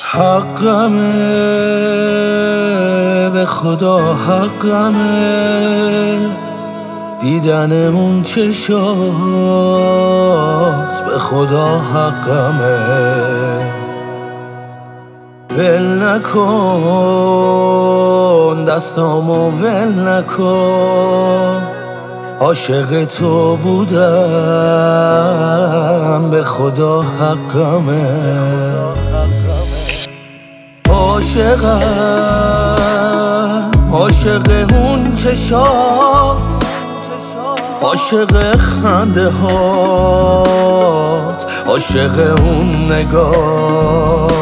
حقمه، به خدا حقمه دیدن اون چشات، به خدا حقمه. ول نکن دستامو، ول نکن، عاشق تو بودم، به خدا حقمه. عاشق اون چشات، عاشق خنده هات، عاشق اون نگات.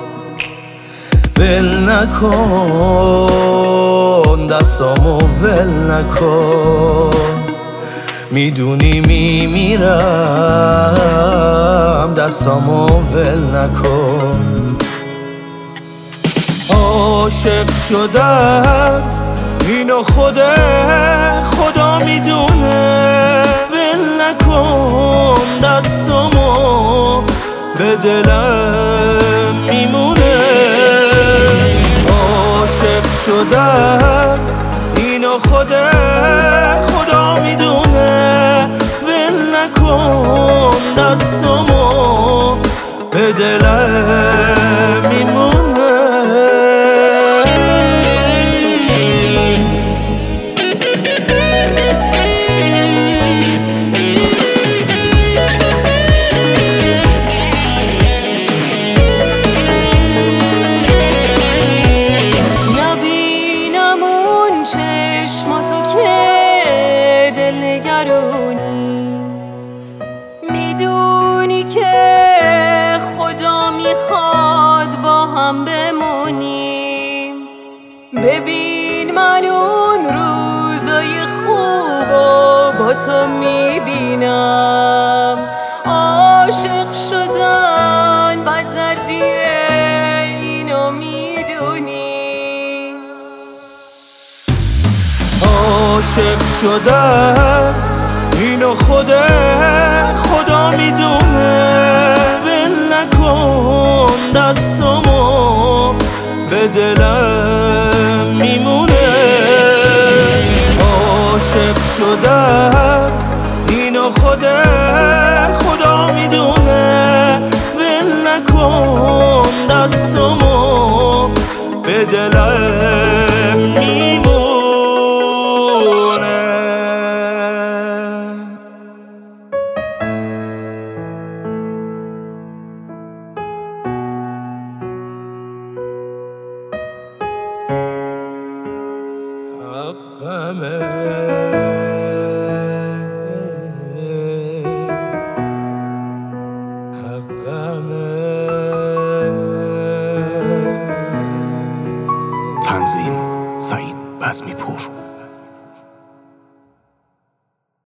ول نکن دستامو، ول نکن، میدونی میمیرم، دستامو ول نکن. عاشق شدم اینو خدا میدونه، ول نکن دستامو، به دلم میمونه. عاشق شدم اینو خدا میدونه، ول نکن دستامو، به دلم میمونه. میدونی که خدا میخواد با هم بمونیم. ببین من اون روزای خوبو با تو میبینم. عاشق شدن بد دردیه، اینو میدونی. عاشق شدن اینو خدا میدونه، ول نکن دستامو، به دلم میمونه. عاشق شدن اینو